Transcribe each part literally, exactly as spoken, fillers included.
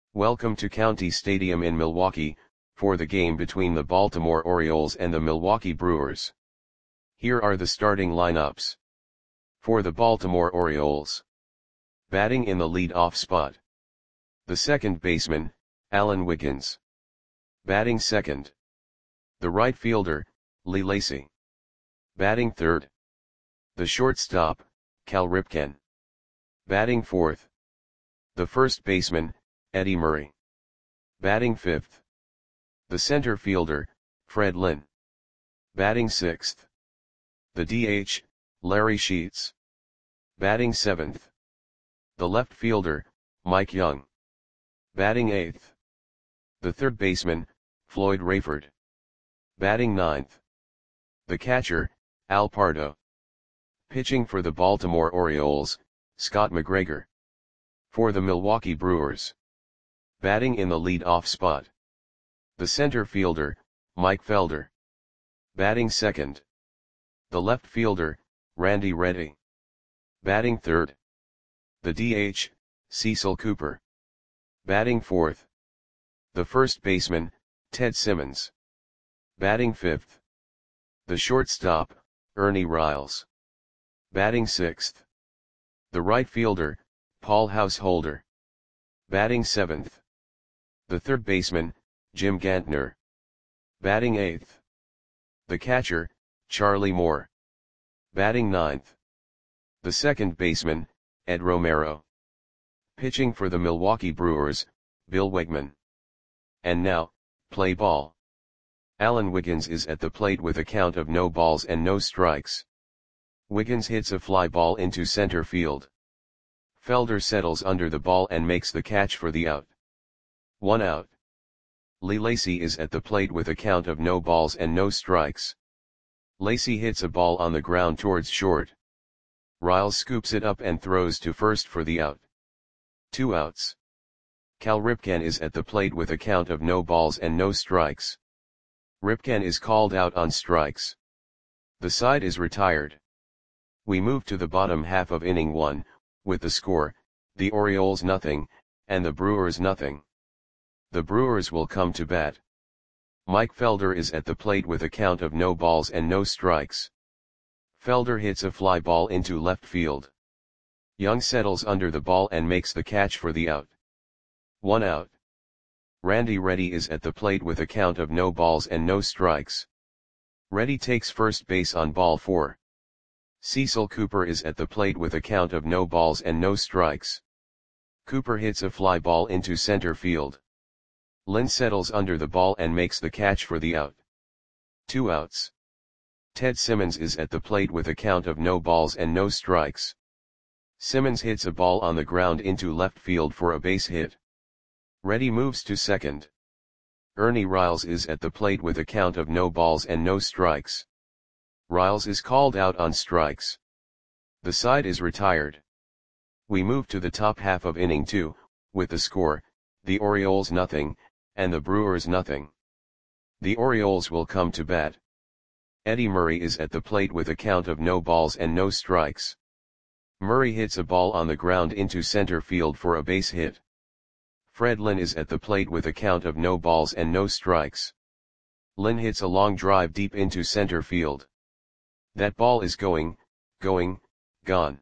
Welcome to County Stadium in Milwaukee, for the game between the Baltimore Orioles and the Milwaukee Brewers. Here are the starting lineups. For the Baltimore Orioles. Batting in the lead-off spot. The second baseman, Alan Wiggins. Batting second. The right fielder, Lee Lacy. Batting third. The shortstop, Cal Ripken. Batting fourth. The first baseman, Eddie Murray. Batting fifth. The center fielder, Fred Lynn. Batting sixth. The D H, Larry Sheets. Batting seventh. The left fielder, Mike Young. Batting eighth. The third baseman, Floyd Rayford. Batting ninth. The catcher, Al Pardo. Pitching for the Baltimore Orioles, Scott McGregor. For the Milwaukee Brewers. Batting in the lead-off spot. The center fielder, Mike Felder. Batting second. The left fielder, Randy Reddy. Batting third. The D H, Cecil Cooper. Batting fourth. The first baseman, Ted Simmons. Batting fifth. The shortstop, Ernie Riles. Batting sixth. The right fielder, Paul Householder. Batting seventh. The third baseman, Jim Gantner. Batting eighth. The catcher, Charlie Moore. Batting ninth. The second baseman, Ed Romero. Pitching for the Milwaukee Brewers, Bill Wegman. And now, play ball. Alan Wiggins is at the plate with a count of no balls and no strikes. Wiggins hits a fly ball into center field. Felder settles under the ball and makes the catch for the out. One out. Lee Lacy is at the plate with a count of no balls and no strikes. Lacy hits a ball on the ground towards short. Riles scoops it up and throws to first for the out. Two outs. Cal Ripken is at the plate with a count of no balls and no strikes. Ripken is called out on strikes. The side is retired. We move to the bottom half of inning one, with the score, the Orioles nothing, and the Brewers nothing. The Brewers will come to bat. Mike Felder is at the plate with a count of no balls and no strikes. Felder hits a fly ball into left field. Young settles under the ball and makes the catch for the out. One out. Randy Reddy is at the plate with a count of no balls and no strikes. Reddy takes first base on ball four. Cecil Cooper is at the plate with a count of no balls and no strikes. Cooper hits a fly ball into center field. Lynn settles under the ball and makes the catch for the out. Two outs. Ted Simmons is at the plate with a count of no balls and no strikes. Simmons hits a ball on the ground into left field for a base hit. Reddy moves to second. Ernie Riles is at the plate with a count of no balls and no strikes. Riles is called out on strikes. The side is retired. We move to the top half of inning two, with the score, the Orioles nothing, and the Brewers nothing. The Orioles will come to bat. Eddie Murray is at the plate with a count of no balls and no strikes. Murray hits a ball on the ground into center field for a base hit. Fred Lynn is at the plate with a count of no balls and no strikes. Lynn hits a long drive deep into center field. That ball is going, going, gone.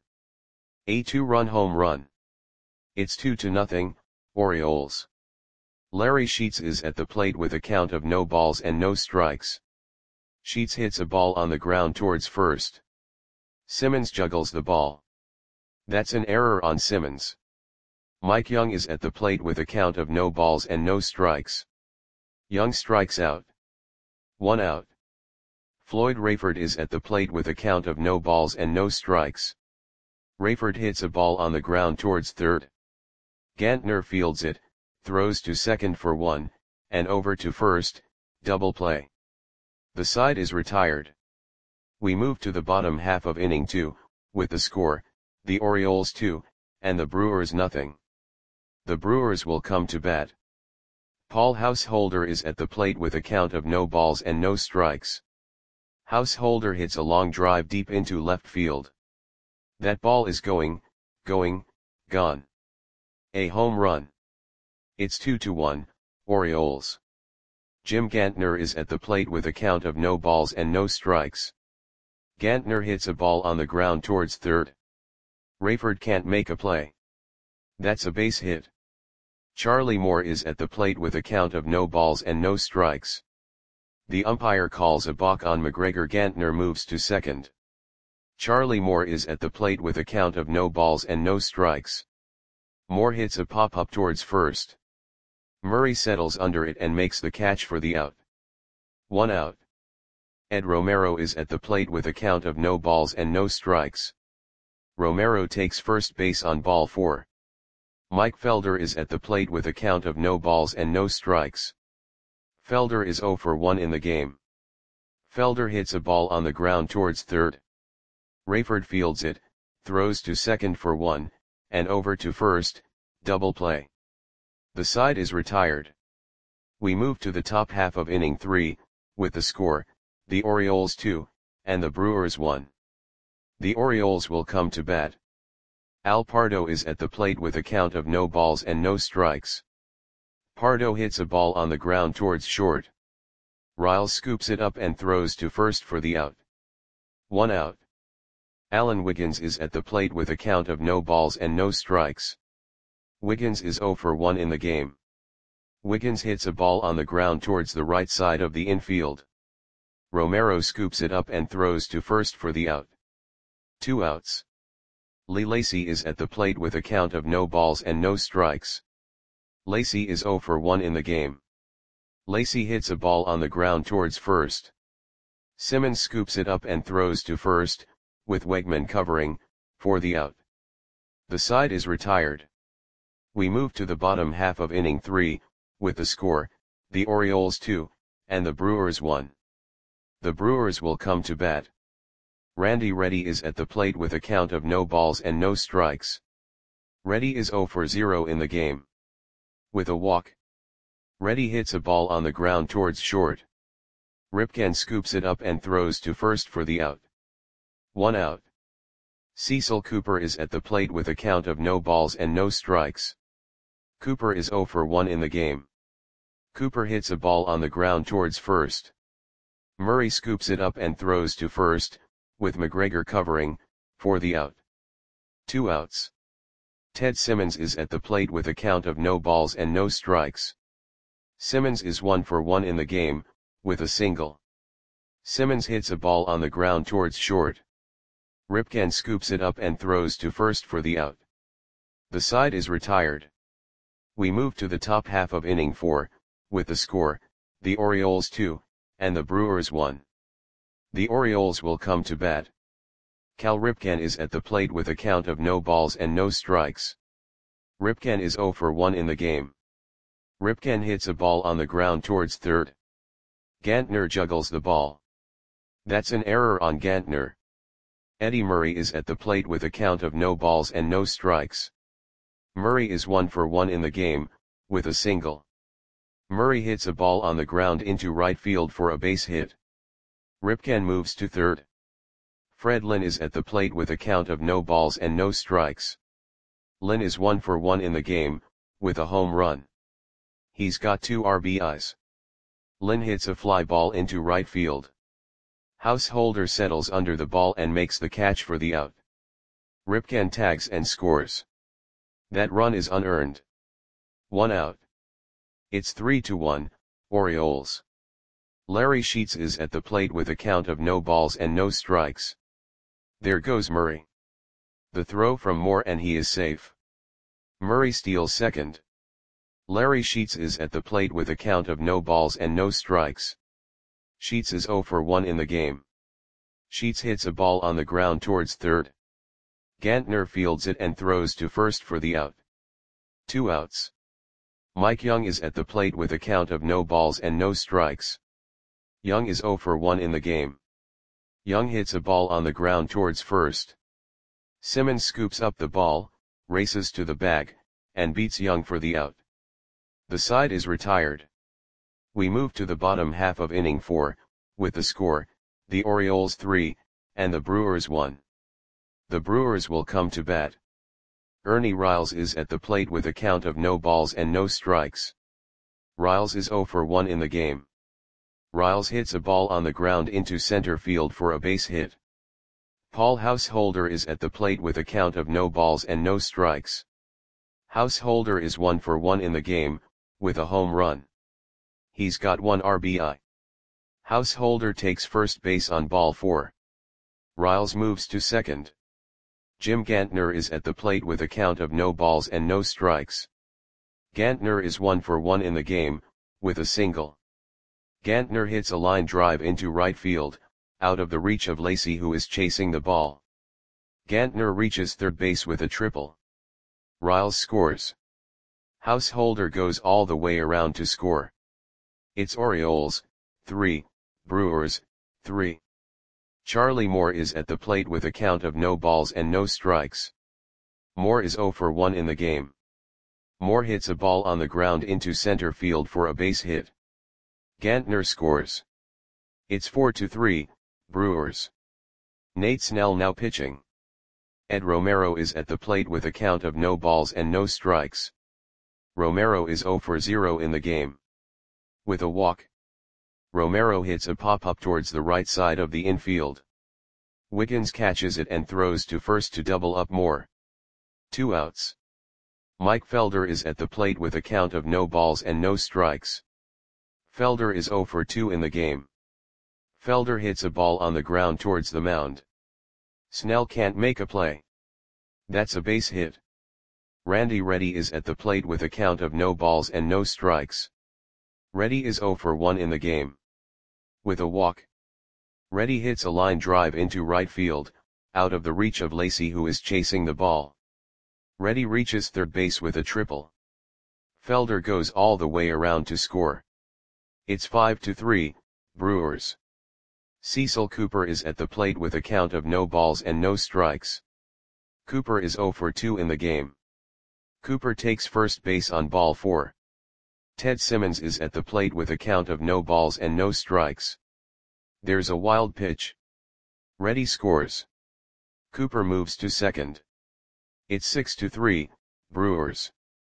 A two-run home run. It's two to nothing, Orioles. Larry Sheets is at the plate with a count of no balls and no strikes. Sheets hits a ball on the ground towards first. Simmons juggles the ball. That's an error on Simmons. Mike Young is at the plate with a count of no balls and no strikes. Young strikes out. One out. Floyd Rayford is at the plate with a count of no balls and no strikes. Rayford hits a ball on the ground towards third. Gantner fields it, throws to second for one, and over to first, double play. The side is retired. We move to the bottom half of inning two, with the score, the Orioles two, and the Brewers nothing. The Brewers will come to bat. Paul Householder is at the plate with a count of no balls and no strikes. Householder hits a long drive deep into left field. That ball is going, going, gone. A home run. It's two to one, Orioles. Jim Gantner is at the plate with a count of no balls and no strikes. Gantner hits a ball on the ground towards third. Rayford can't make a play. That's a base hit. Charlie Moore is at the plate with a count of no balls and no strikes. The umpire calls a balk on McGregor. Gantner moves to second. Charlie Moore is at the plate with a count of no balls and no strikes. Moore hits a pop-up towards first. Murray settles under it and makes the catch for the out. One out. Ed Romero is at the plate with a count of no balls and no strikes. Romero takes first base on ball four. Mike Felder is at the plate with a count of no balls and no strikes. Felder is zero for one in the game. Felder hits a ball on the ground towards third. Rayford fields it, throws to second for one, and over to first, double play. The side is retired. We move to the top half of inning three, with the score, the Orioles two, and the Brewers one. The Orioles will come to bat. Al Pardo is at the plate with a count of no balls and no strikes. Pardo hits a ball on the ground towards short. Riles scoops it up and throws to first for the out. One out. Alan Wiggins is at the plate with a count of no balls and no strikes. Wiggins is zero for one in the game. Wiggins hits a ball on the ground towards the right side of the infield. Romero scoops it up and throws to first for the out. Two outs. Lee Lacy is at the plate with a count of no balls and no strikes. Lacy is zero for one in the game. Lacy hits a ball on the ground towards first. Simmons scoops it up and throws to first, with Wegman covering, for the out. The side is retired. We move to the bottom half of inning three, with the score, the Orioles two, and the Brewers one. The Brewers will come to bat. Randy Reddy is at the plate with a count of no balls and no strikes. Reddy is zero for zero in the game. With a walk. Reddy hits a ball on the ground towards short. Ripken scoops it up and throws to first for the out. One out. Cecil Cooper is at the plate with a count of no balls and no strikes. Cooper is zero for one in the game. Cooper hits a ball on the ground towards first. Murray scoops it up and throws to first, with McGregor covering, for the out. Two outs. Ted Simmons is at the plate with a count of no balls and no strikes. Simmons is one for one in the game, with a single. Simmons hits a ball on the ground towards short. Ripken scoops it up and throws to first for the out. The side is retired. We move to the top half of inning four, with the score, the Orioles two, and the Brewers one. The Orioles will come to bat. Cal Ripken is at the plate with a count of no balls and no strikes. Ripken is zero for one in the game. Ripken hits a ball on the ground towards third. Gantner juggles the ball. That's an error on Gantner. Eddie Murray is at the plate with a count of no balls and no strikes. Murray is one for one in the game, with a single. Murray hits a ball on the ground into right field for a base hit. Ripken moves to third. Fred Lynn is at the plate with a count of no balls and no strikes. Lynn is one for one in the game, with a home run. He's got two R B Is. Lynn hits a fly ball into right field. Householder settles under the ball and makes the catch for the out. Ripken tags and scores. That run is unearned. One out. It's three to one, Orioles. Larry Sheets is at the plate with a count of no balls and no strikes. There goes Murray. The throw from Moore and he is safe. Murray steals second. Larry Sheets is at the plate with a count of no balls and no strikes. Sheets is zero for one in the game. Sheets hits a ball on the ground towards third. Gantner fields it and throws to first for the out. Two outs. Mike Young is at the plate with a count of no balls and no strikes. Young is zero for one in the game. Young hits a ball on the ground towards first. Simmons scoops up the ball, races to the bag, and beats Young for the out. The side is retired. We move to the bottom half of inning four, with the score, the Orioles three, and the Brewers one. The Brewers will come to bat. Ernie Riles is at the plate with a count of no balls and no strikes. Riles is zero for one in the game. Riles hits a ball on the ground into center field for a base hit. Paul Householder is at the plate with a count of no balls and no strikes. Householder is one for one in the game, with a home run. He's got one R B I. Householder takes first base on ball four. Riles moves to second. Jim Gantner is at the plate with a count of no balls and no strikes. Gantner is one for one in the game, with a single. Gantner hits a line drive into right field, out of the reach of Lacy, who is chasing the ball. Gantner reaches third base with a triple. Riles scores. Householder goes all the way around to score. It's Orioles, three, Brewers, three. Charlie Moore is at the plate with a count of no balls and no strikes. Moore is zero for one in the game. Moore hits a ball on the ground into center field for a base hit. Gantner scores. It's four to three, Brewers. Nate Snell now pitching. Ed Romero is at the plate with a count of no balls and no strikes. Romero is zero for zero in the game. With a walk, Romero hits a pop-up towards the right side of the infield. Wiggins catches it and throws to first to double up Moore. Two outs. Mike Felder is at the plate with a count of no balls and no strikes. Felder is zero for two in the game. Felder hits a ball on the ground towards the mound. Snell can't make a play. That's a base hit. Randy Reddy is at the plate with a count of no balls and no strikes. Reddy is zero for one in the game. With a walk, Reddy hits a line drive into right field, out of the reach of Lacy, who is chasing the ball. Reddy reaches third base with a triple. Felder goes all the way around to score. It's five to three, Brewers. Cecil Cooper is at the plate with a count of no balls and no strikes. Cooper is zero for two in the game. Cooper takes first base on ball four. Ted Simmons is at the plate with a count of no balls and no strikes. There's a wild pitch. Reddy scores. Cooper moves to second. It's six to three, Brewers.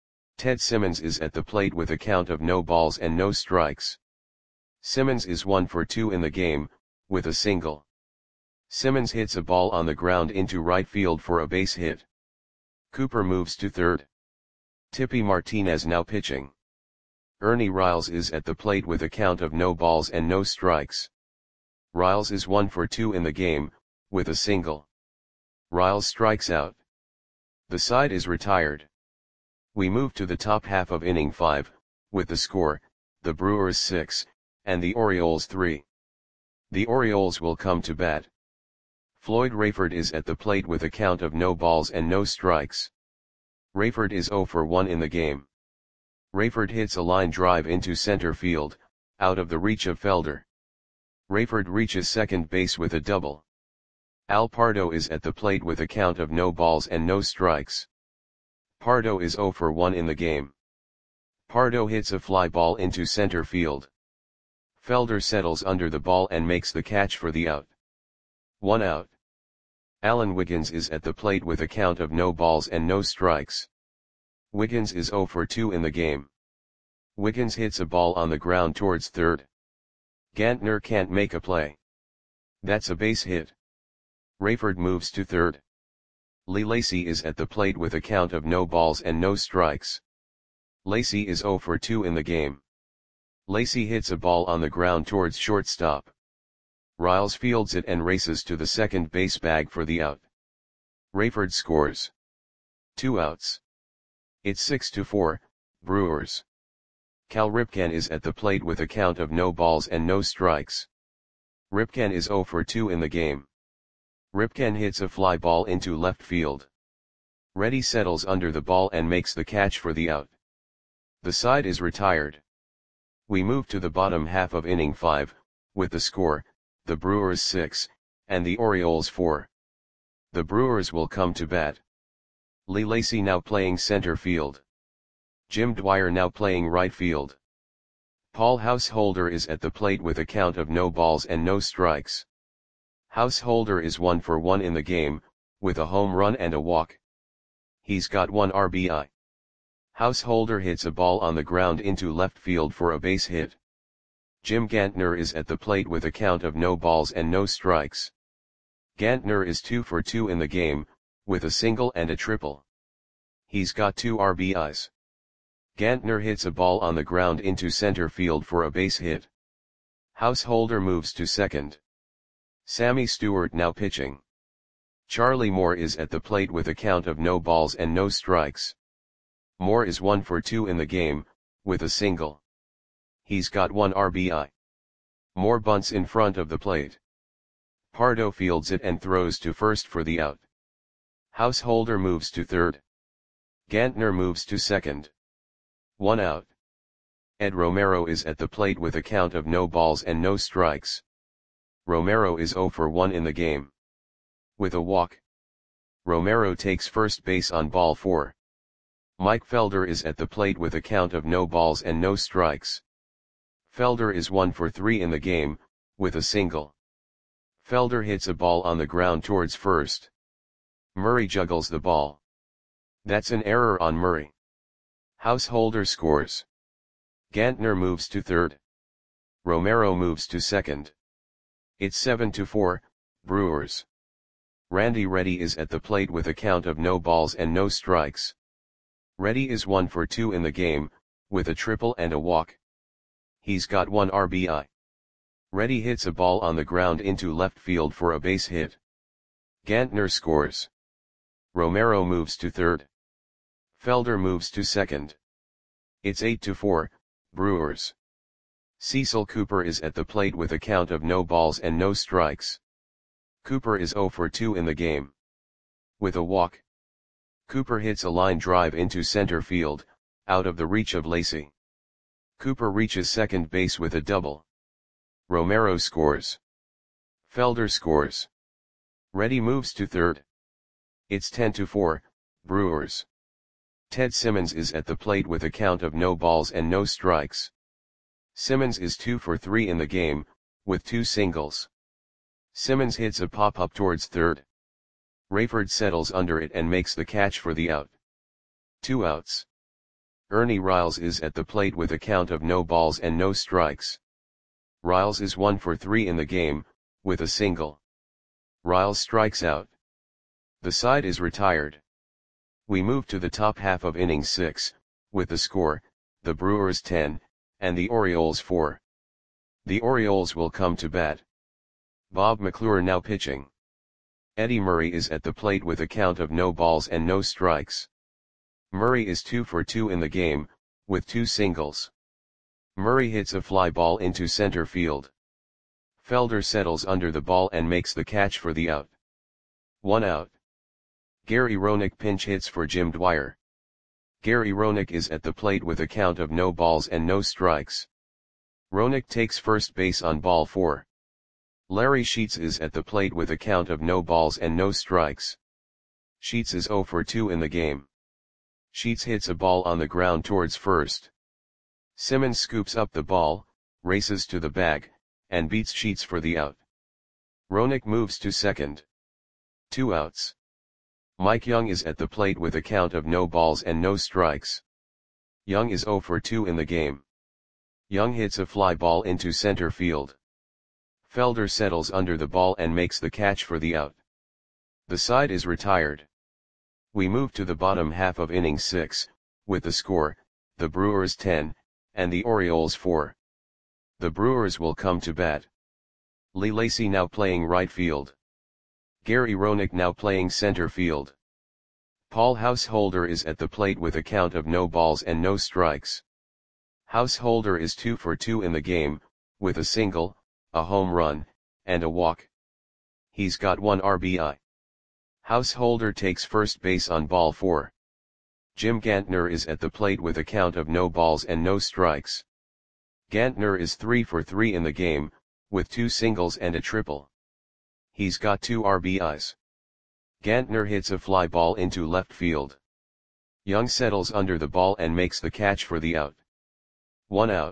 Ted Simmons is at the plate with a count of no balls and no strikes. Simmons is one for two in the game, with a single. Simmons hits a ball on the ground into right field for a base hit. Cooper moves to third. Tippy Martinez now pitching. Ernie Riles is at the plate with a count of no balls and no strikes. Riles is one for two in the game, with a single. Riles strikes out. The side is retired. We move to the top half of inning five, with the score, the Brewers six, and the Orioles three. The Orioles will come to bat. Floyd Rayford is at the plate with a count of no balls and no strikes. Rayford is zero for one in the game. Rayford hits a line drive into center field, out of the reach of Felder. Rayford reaches second base with a double. Al Pardo is at the plate with a count of no balls and no strikes. Pardo is zero for one in the game. Pardo hits a fly ball into center field. Felder settles under the ball and makes the catch for the out. One out. Alan Wiggins is at the plate with a count of no balls and no strikes. Wiggins is zero for two in the game. Wiggins hits a ball on the ground towards third. Gantner can't make a play. That's a base hit. Rayford moves to third. Lee Lacy is at the plate with a count of no balls and no strikes. Lacy is zero for two in the game. Lacy hits a ball on the ground towards shortstop. Riles fields it and races to the second base bag for the out. Rayford scores. Two outs. It's six to four, Brewers. Cal Ripken is at the plate with a count of no balls and no strikes. Ripken is zero for two in the game. Ripken hits a fly ball into left field. Reddy settles under the ball and makes the catch for the out. The side is retired. We move to the bottom half of inning five, with the score, the Brewers six, and the Orioles four. The Brewers will come to bat. Lee Lacy now playing center field. Jim Dwyer now playing right field. Paul Householder is at the plate with a count of no balls and no strikes. Householder is one for one in the game, with a home run and a walk. He's got one R B I. Householder hits a ball on the ground into left field for a base hit. Jim Gantner is at the plate with a count of no balls and no strikes. Gantner is two for two in the game, with a single and a triple. He's got two R B Is. Gantner hits a ball on the ground into center field for a base hit. Householder moves to second. Sammy Stewart now pitching. Charlie Moore is at the plate with a count of no balls and no strikes. Moore is one for two in the game, with a single. He's got one R B I. Moore bunts in front of the plate. Pardo fields it and throws to first for the out. Householder moves to third. Gantner moves to second. One out. Ed Romero is at the plate with a count of no balls and no strikes. Romero is zero for one in the game. With a walk. Romero takes first base on ball four. Mike Felder is at the plate with a count of no balls and no strikes. Felder is one for three in the game, with a single. Felder hits a ball on the ground towards first. Murray juggles the ball. That's an error on Murray. Householder scores. Gantner moves to third. Romero moves to second. It's seven to four, Brewers. Randy Reddy is at the plate with a count of no balls and no strikes. Reddy is one for two in the game, with a triple and a walk. He's got one R B I. Reddy hits a ball on the ground into left field for a base hit. Gantner scores. Romero moves to third. Felder moves to second. It's eight to four, Brewers. Cecil Cooper is at the plate with a count of no balls and no strikes. Cooper is zero for two in the game. With a walk. Cooper hits a line drive into center field, out of the reach of Lacy. Cooper reaches second base with a double. Romero scores. Felder scores. Reddy moves to third. It's ten to four, Brewers. Ted Simmons is at the plate with a count of no balls and no strikes. Simmons is two for three in the game, with two singles. Simmons hits a pop-up towards third. Rayford settles under it and makes the catch for the out. Two outs. Ernie Riles is at the plate with a count of no balls and no strikes. Riles is one for three in the game, with a single. Riles strikes out. The side is retired. We move to the top half of inning six, with the score, the Brewers ten, and the Orioles four. The Orioles will come to bat. Bob McClure now pitching. Eddie Murray is at the plate with a count of no balls and no strikes. Murray is two for two in the game, with two singles. Murray hits a fly ball into center field. Felder settles under the ball and makes the catch for the out. One out. Gary Roenick pinch hits for Jim Dwyer. Gary Roenick is at the plate with a count of no balls and no strikes. Roenick takes first base on ball four. Larry Sheets is at the plate with a count of no balls and no strikes. Sheets is zero for two in the game. Sheets hits a ball on the ground towards first. Simmons scoops up the ball, races to the bag, and beats Sheets for the out. Roenick moves to second. Two outs. Mike Young is at the plate with a count of no balls and no strikes. Young is zero for two in the game. Young hits a fly ball into center field. Felder settles under the ball and makes the catch for the out. The side is retired. We move to the bottom half of inning six, with the score, the Brewers ten, and the Orioles four. The Brewers will come to bat. Lee Lacy now playing right field. Gary Roenick now playing center field. Paul Householder is at the plate with a count of no balls and no strikes. Householder is two for two in the game, with a single, a home run, and a walk. He's got one R B I. Householder takes first base on ball four. Jim Gantner is at the plate with a count of no balls and no strikes. Gantner is three for three in the game, with two singles and a triple. He's got two R B Is. Gantner hits a fly ball into left field. Young settles under the ball and makes the catch for the out. One out.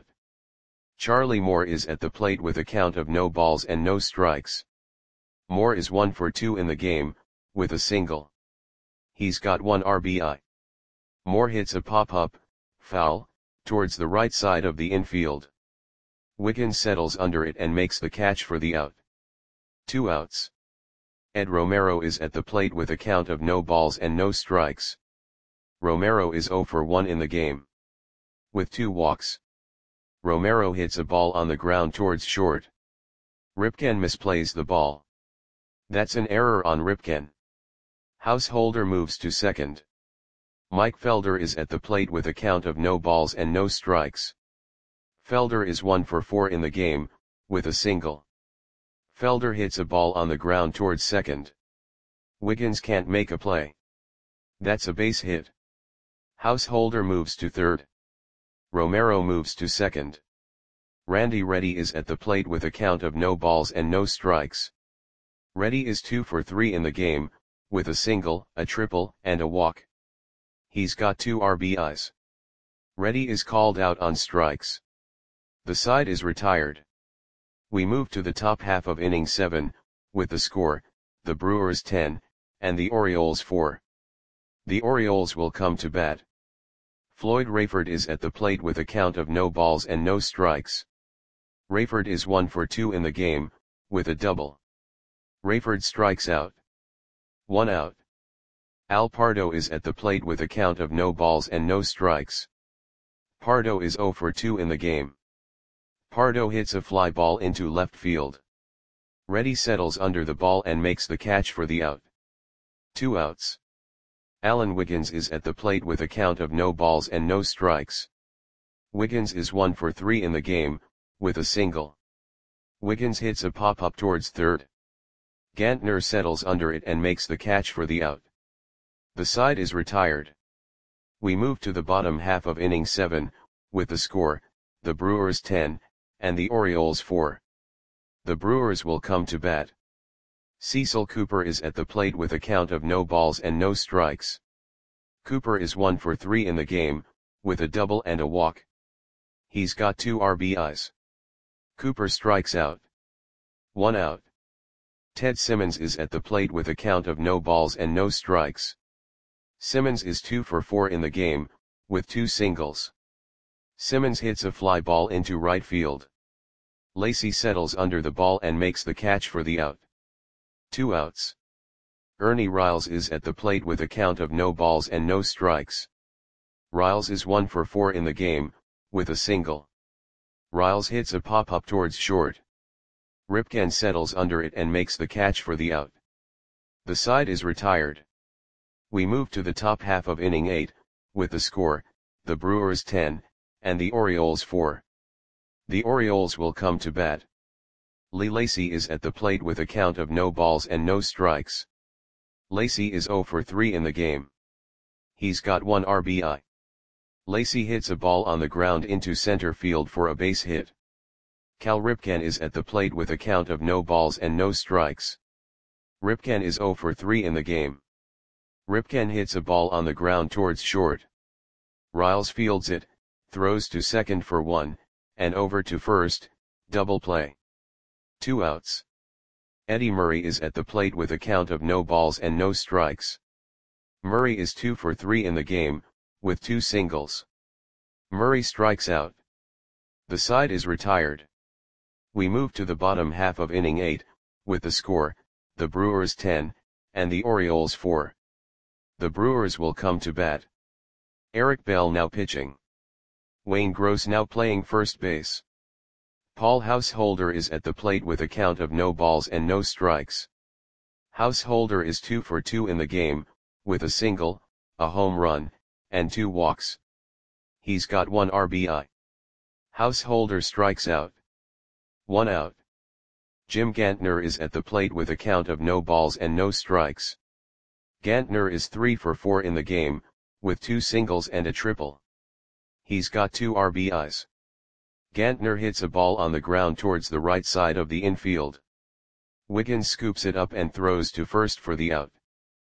Charlie Moore is at the plate with a count of no balls and no strikes. Moore is one for two in the game, with a single. He's got one R B I. Moore hits a pop-up, foul, towards the right side of the infield. Wiggins settles under it and makes the catch for the out. Two outs. Ed Romero is at the plate with a count of no balls and no strikes. Romero is zero for one in the game. With two walks. Romero hits a ball on the ground towards short. Ripken misplays the ball. That's an error on Ripken. Householder moves to second. Mike Felder is at the plate with a count of no balls and no strikes. Felder is one for four in the game, with a single. Felder hits a ball on the ground towards second. Wiggins can't make a play. That's a base hit. Householder moves to third. Romero moves to second. Randy Reddy is at the plate with a count of no balls and no strikes. Reddy is two for three in the game, with a single, a triple, and a walk. He's got two R B Is. Reddy is called out on strikes. The side is retired. We move to the top half of inning seven, with the score, the Brewers ten, and the Orioles four. The Orioles will come to bat. Floyd Rayford is at the plate with a count of no balls and no strikes. Rayford is one for two in the game, with a double. Rayford strikes out. One out. Al Pardo is at the plate with a count of no balls and no strikes. Pardo is zero for two in the game. Pardo hits a fly ball into left field. Reddy settles under the ball and makes the catch for the out. Two outs. Alan Wiggins is at the plate with a count of no balls and no strikes. Wiggins is one for three in the game, with a single. Wiggins hits a pop-up towards third. Gantner settles under it and makes the catch for the out. The side is retired. We move to the bottom half of inning seven, with the score, the Brewers ten, and the Orioles four. The Brewers will come to bat. Cecil Cooper is at the plate with a count of no balls and no strikes. Cooper is one for three in the game, with a double and a walk. He's got two R B Is. Cooper strikes out. One out. Ted Simmons is at the plate with a count of no balls and no strikes. Simmons is two for four in the game, with two singles. Simmons hits a fly ball into right field. Lacy settles under the ball and makes the catch for the out. Two outs. Ernie Riles is at the plate with a count of no balls and no strikes. Riles is one for four in the game, with a single. Riles hits a pop-up towards short. Ripken settles under it and makes the catch for the out. The side is retired. We move to the top half of inning eight, with the score, the Brewers ten, and the Orioles four. The Orioles will come to bat. Lee Lacy is at the plate with a count of no balls and no strikes. Lacy is zero for three in the game. He's got one R B I. Lacy hits a ball on the ground into center field for a base hit. Cal Ripken is at the plate with a count of no balls and no strikes. Ripken is zero for three in the game. Ripken hits a ball on the ground towards short. Riles fields it, throws to second for one, and over to first, double play. Two outs. Eddie Murray is at the plate with a count of no balls and no strikes. Murray is two for three in the game, with two singles. Murray strikes out. The side is retired. We move to the bottom half of inning eight, with the score, the Brewers ten, and the Orioles four. The Brewers will come to bat. Eric Bell now pitching. Wayne Gross now playing first base. Paul Householder is at the plate with a count of no balls and no strikes. Householder is two for two in the game, with a single, a home run, and two walks. He's got one R B I. Householder strikes out. One out. Jim Gantner is at the plate with a count of no balls and no strikes. Gantner is three for four in the game, with two singles and a triple. He's got two R B Is. Gantner hits a ball on the ground towards the right side of the infield. Wiggins scoops it up and throws to first for the out.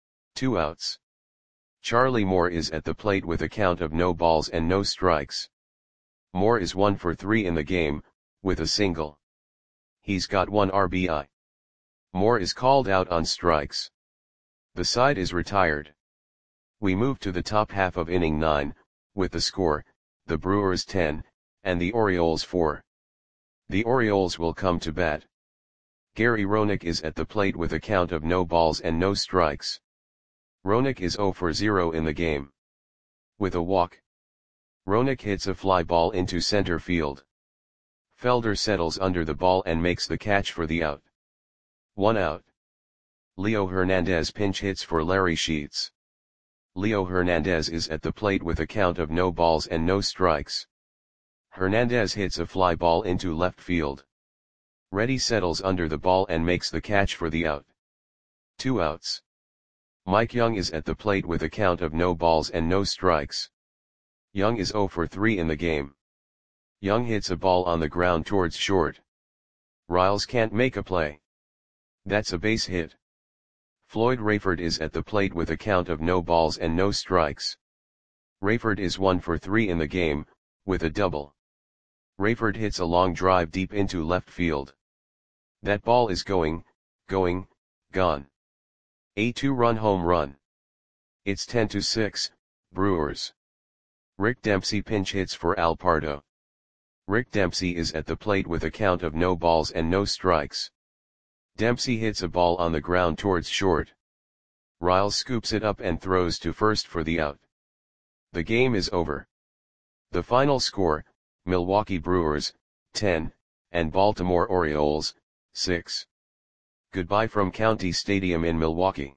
Two outs. Charlie Moore is at the plate with a count of no balls and no strikes. Moore is one for three in the game, with a single. He's got one R B I. Moore is called out on strikes. The side is retired. We move to the top half of inning nine, with the score, the Brewers ten, and the Orioles four. The Orioles will come to bat. Gary Roenick is at the plate with a count of no balls and no strikes. Roenick is zero for zero in the game. With a walk, Roenick hits a fly ball into center field. Felder settles under the ball and makes the catch for the out. One out. Leo Hernandez pinch hits for Larry Sheets. Leo Hernandez is at the plate with a count of no balls and no strikes. Hernandez hits a fly ball into left field. Reddy settles under the ball and makes the catch for the out. Two outs. Mike Young is at the plate with a count of no balls and no strikes. Young is zero for three in the game. Young hits a ball on the ground towards short. Riles can't make a play. That's a base hit. Floyd Rayford is at the plate with a count of no balls and no strikes. Rayford is one for three in the game, with a double. Rayford hits a long drive deep into left field. That ball is going, going, gone. A two-run home run. It's ten to six, Brewers. Rick Dempsey pinch hits for Al Pardo. Rick Dempsey is at the plate with a count of no balls and no strikes. Dempsey hits a ball on the ground towards short. Riles scoops it up and throws to first for the out. The game is over. The final score, Milwaukee Brewers, ten, and Baltimore Orioles, six. Goodbye from County Stadium in Milwaukee.